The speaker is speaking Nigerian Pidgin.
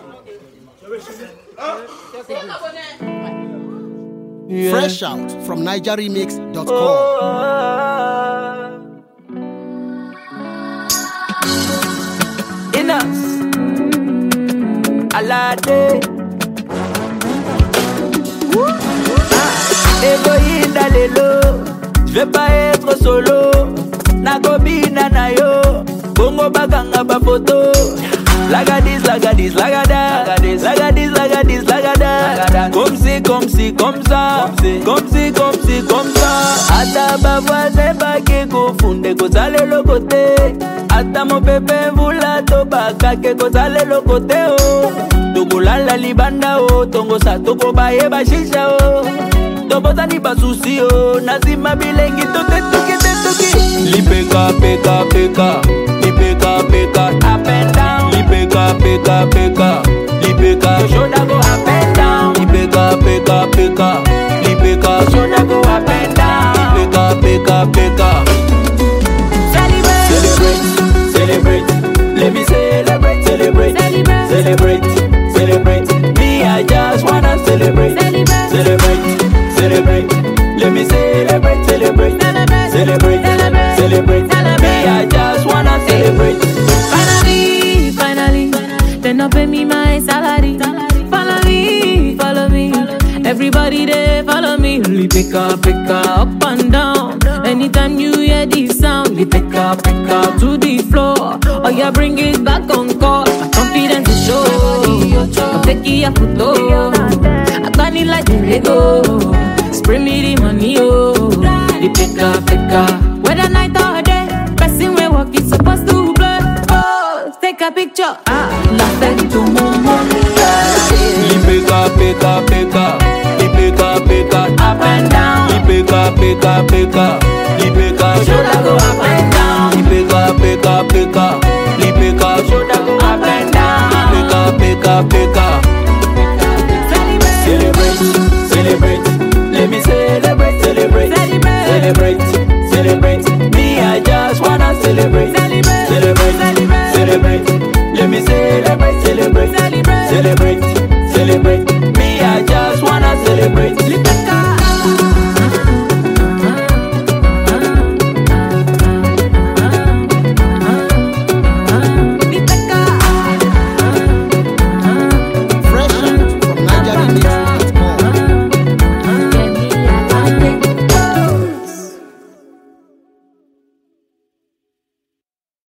Fresh out from NigerRemix.com. Inas Alade Egoïna lelo, je vais pas être solo. Nakobina na yo, bongo baganga ba photo. Lagadis, lagadis, lagada, lagadis, lagadis, lagada. Comme si, comme si, comme ça, comme si, comme si, comme ça. Ata ba voisin ba ke ko funde ko sale le côté. Ata mon bébé vula to ba ke ko sale le côté oh. Toko la libanda oh, tongo sa toko ba ye ba shisha oh. Tobota ni ba susi oh, nazima bilengi to te tuki. Lipeka, peka, peka, lipeka, peka, up and down. Lipeka, peka, peka, lipeka, shoulder go up and down. Lipeka, peka, peka, lipeka, shoulder go up and down. Lipeka, peka, peka. Celebrate, celebrate, let me celebrate, celebrate, celebrate, celebrate. Me, I just wanna celebrate, celebrate, celebrate. Let me celebrate, celebrate, celebrate, celebrate. Me, I just wanna celebrate. Finally, finally, then up pay me my salary. Follow me, follow me. Everybody there follow me. Only pick up and down. Anytime you hear this sound, you pick up to the floor. Oh yeah, bring it back on call. My confidence is show. I'm taking a photo. I got it like the Lego. Spray me the money, oh. The pick up. Whether night or day, person we walk is supposed to play. Oh, take a picture. La fête tout mon monde. Lipeka, peka, peka, lipeka, peka, up and down. Lipeka, peka, peka, lipeka, shoulder go up and down. Lipeka, peka, peka, lipeka, shoulder go up and down. Lipeka, peka, peka. Celebrate, celebrate. Let me celebrate, celebrate, celebrate, celebrate. Me, I just wanna celebrate, celebrate, celebrate. Let me celebrate, celebrate, celebrate.